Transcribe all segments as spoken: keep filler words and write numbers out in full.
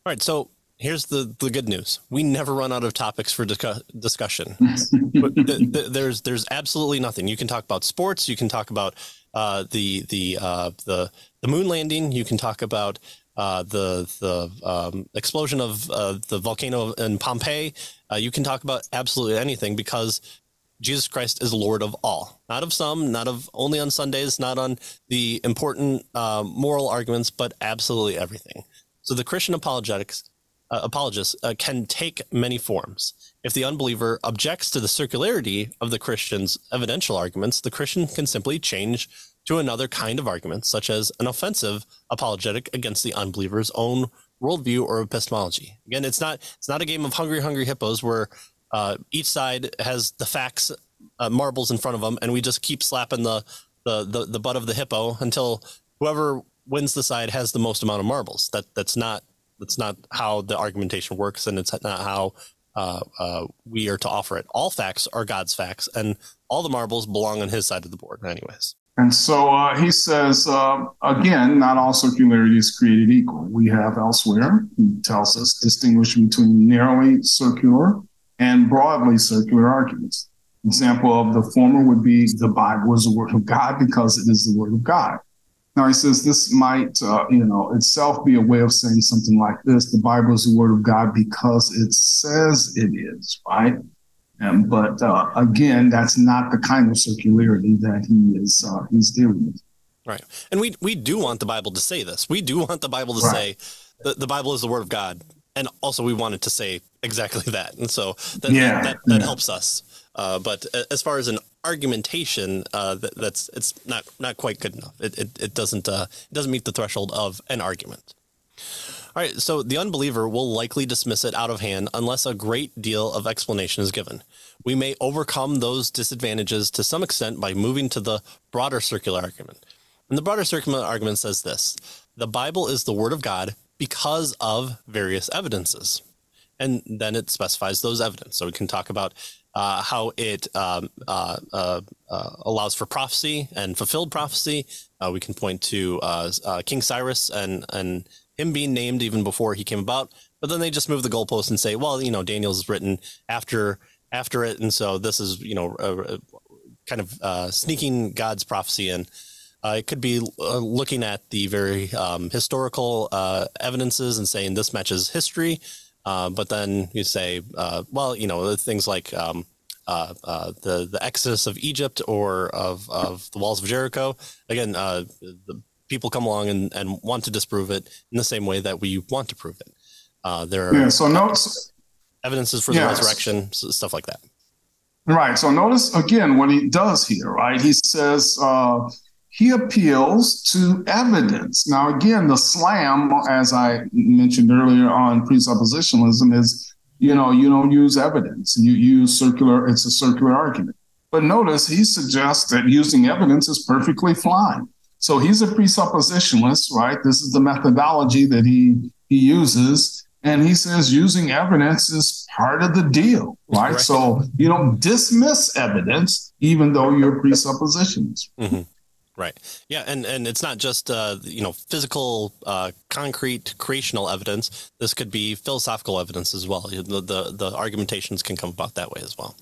All right, so here's the, the good news. We never run out of topics for discuss, discussion. But the, the, there's there's absolutely nothing. You can talk about sports. You can talk about uh, the the uh, the the moon landing. You can talk about uh, the the um, explosion of uh, the volcano in Pompeii. Uh, you can talk about absolutely anything because Jesus Christ is Lord of all, not of some, not of only on Sundays, not on the important uh, moral arguments, but absolutely everything. So the Christian apologetics, uh, apologists uh, can take many forms. If the unbeliever objects to the circularity of the Christian's evidential arguments, the Christian can simply change to another kind of argument, such as an offensive apologetic against the unbeliever's own worldview or epistemology. Again, it's not it's not a game of hungry, hungry hippos where uh, each side has the facts, uh, marbles in front of them, and we just keep slapping the the the, the butt of the hippo until whoever wins the side has the most amount of marbles. That that's not that's not how the argumentation works, and it's not how uh, uh, we are to offer it. All facts are God's facts, and all the marbles belong on His side of the board, anyways. And so uh, he says, uh, again, not all circularity is created equal. We have elsewhere, he tells us, distinguish between narrowly circular and broadly circular arguments. Example of the former would be the Bible is the word of God because it is the word of God. Now, he says this might, uh, you know, itself be a way of saying something like this. The Bible is the word of God because it says it is, right? Um, but uh, again, that's not the kind of circularity that he is uh, he's dealing with. Right. And we we do want the Bible to say this. We do want the Bible to right. say that the Bible is the word of God. And also we want it to say exactly that. And so that, yeah, that, that, that yeah. helps us. Uh, but as far as an argumentation, uh, that, that's it's not not quite good enough. It it, it doesn't uh, it doesn't meet the threshold of an argument. All right, so the unbeliever will likely dismiss it out of hand unless a great deal of explanation is given. We may overcome those disadvantages to some extent by moving to the broader circular argument. And the broader circular argument says this: the Bible is the word of God because of various evidences. And then it specifies those evidence. So we can talk about uh, how it um, uh, uh, uh, allows for prophecy and fulfilled prophecy. Uh, we can point to uh, uh, King Cyrus and, and him being named even before he came about. But then they just move the goalpost and say, well, you know, Daniel's is written after after it. And so this is, you know, uh, kind of uh, sneaking God's prophecy in. Uh, it could be uh, looking at the very um, historical uh, evidences and saying this matches history. Uh, but then you say, uh, well, you know, things like um, uh, uh, the the Exodus of Egypt or of, of the walls of Jericho. Again, uh, the people come along and, and want to disprove it in the same way that we want to prove it. Uh, there are yeah, so notice, evidences for yes. the resurrection, stuff like that. Right. So notice again what he does here, right? He says uh, he appeals to evidence. Now, again, the slam, as I mentioned earlier on presuppositionalism, is, you know, you don't use evidence. You use circular. It's a circular argument. But notice he suggests that using evidence is perfectly fine. So he's a presuppositionalist, right? This is the methodology that he he uses. And he says using evidence is part of the deal, right? right. So you don't dismiss evidence, even though you're a presuppositionist. Mm-hmm. Right. Yeah. And, and it's not just, uh, you know, physical, uh, concrete creational evidence. This could be philosophical evidence as well. The, the, the argumentations can come about that way as well.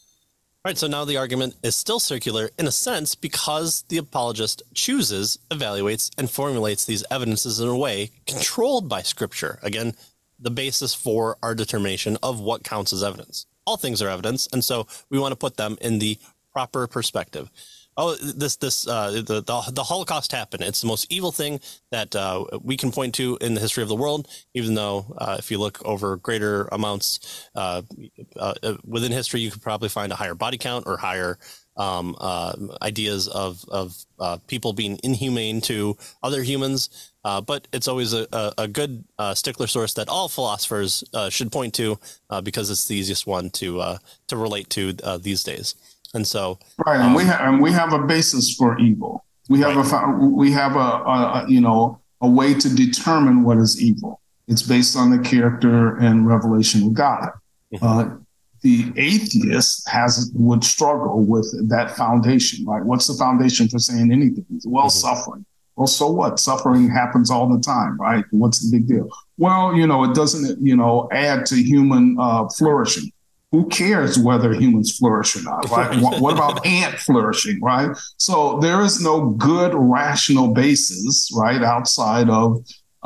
All right. So now the argument is still circular in a sense because the apologist chooses, evaluates, and formulates these evidences in a way controlled by Scripture. Again, the basis for our determination of what counts as evidence. All things are evidence. And so we want to put them in the proper perspective. Oh, this, this, uh, the, the, the Holocaust happened. It's the most evil thing that uh, we can point to in the history of the world, even though uh, if you look over greater amounts uh, uh, within history, you could probably find a higher body count or higher um, uh, ideas of, of uh, people being inhumane to other humans. Uh, but it's always a, a, a good uh, stickler source that all philosophers uh, should point to uh, because it's the easiest one to uh, to relate to uh, these days. And so, right, and um, we have and we have a basis for evil. We have right. a we have a, a you know a way to determine what is evil. It's based on the character and revelation of God. Mm-hmm. Uh, the atheist has would struggle with that foundation. Right, what's the foundation for saying anything? Well, mm-hmm. suffering. Well, so what? Suffering happens all the time, right? What's the big deal? Well, you know, it doesn't, you know, add to human uh, flourishing. Who cares whether humans flourish or not, right? what, what about ant flourishing, right? So there is no good rational basis, right, outside of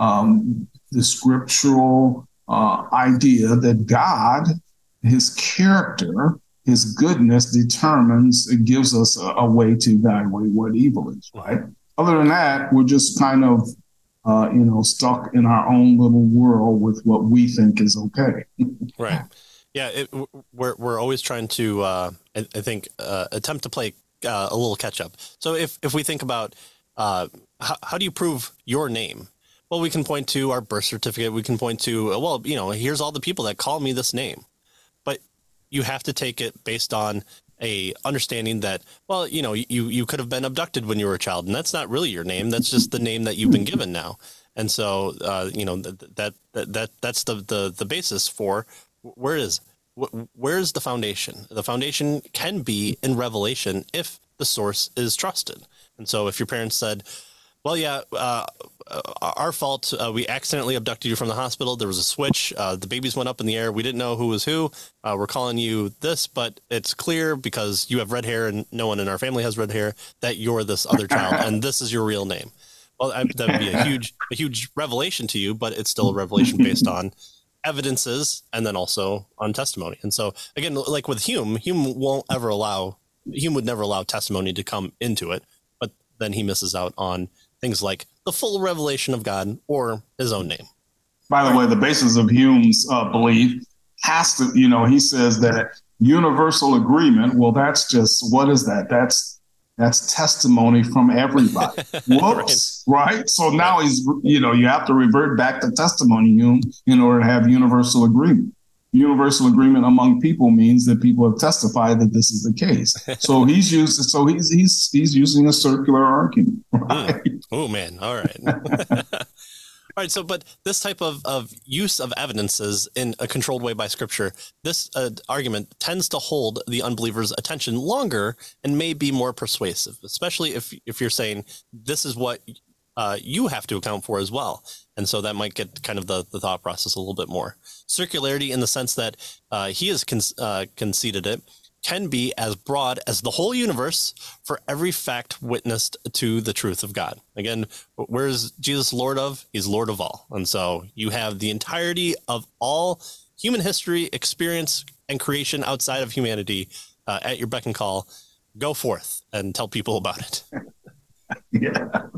um, the scriptural uh, idea that God, his character, his goodness determines, it gives us a, a way to evaluate what evil is, right? Other than that, we're just kind of, uh, you know, stuck in our own little world with what we think is okay. Right. Yeah, it, we're we're always trying to, uh, I, I think, uh, attempt to play uh, a little catch up. So if if we think about uh, how, how do you prove your name? Well, we can point to our birth certificate. We can point to, uh, well, you know, here's all the people that call me this name. But you have to take it based on a understanding that, well, you know, you you could have been abducted when you were a child, and that's not really your name. That's just the name that you've been given now. And so, uh, you know, that that that, that that's the, the the basis for. Where is where is the foundation? The foundation can be in Revelation if the source is trusted. And so if your parents said, well, yeah, uh, our fault, uh, we accidentally abducted you from the hospital. There was a switch. Uh, the babies went up in the air. We didn't know who was who. Uh, we're calling you this, but it's clear because you have red hair and no one in our family has red hair that you're this other child and this is your real name. Well, that would be a huge, a huge revelation to you, but it's still a revelation based on evidences and then also on testimony. And so again, like with Hume, Hume won't ever allow, Hume would never allow testimony to come into it, but then he misses out on things like the full revelation of God or his own name. By the way, the basis of Hume's uh, belief has to, you know, he says that universal agreement. Well, that's just, what is that? That's That's testimony from everybody. Whoops, right. right? So now he's, you know, you have to revert back to testimony Hume in order to have universal agreement. Universal agreement among people means that people have testified that this is the case. So he's used, so he's he's he's using a circular argument. Right? Mm. Oh man, all right. All right, so but this type of, of use of evidences in a controlled way by Scripture, this uh, argument tends to hold the unbeliever's attention longer and may be more persuasive, especially if if you're saying this is what uh, you have to account for as well. And so that might get kind of the, the thought process a little bit more. Circularity in the sense that uh, he has con- uh, conceded it can be as broad as the whole universe for every fact witnessed to the truth of God. Again, where is Jesus Lord of? He's Lord of all. And so you have the entirety of all human history, experience, and creation outside of humanity uh, at your beck and call. Go forth and tell people about it. Yeah.